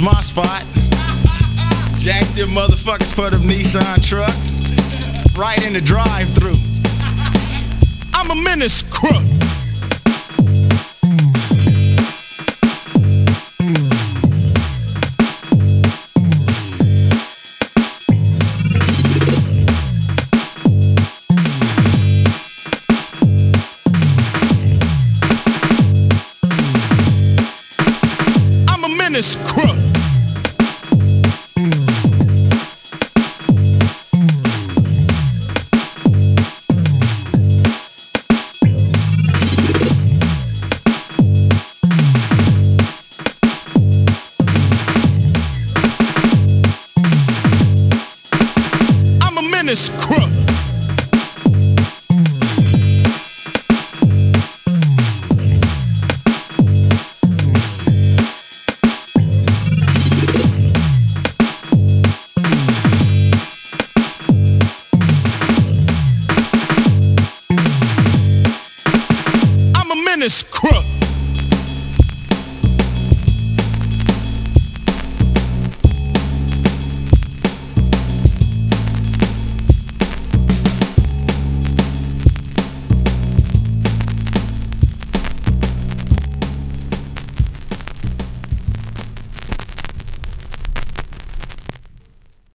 my spot. Jack them motherfuckers for them Nissan trucks. Right in the drive-thru. I'm a menace crook. I'm a menace crook. Menace crook. I'm a menace crook.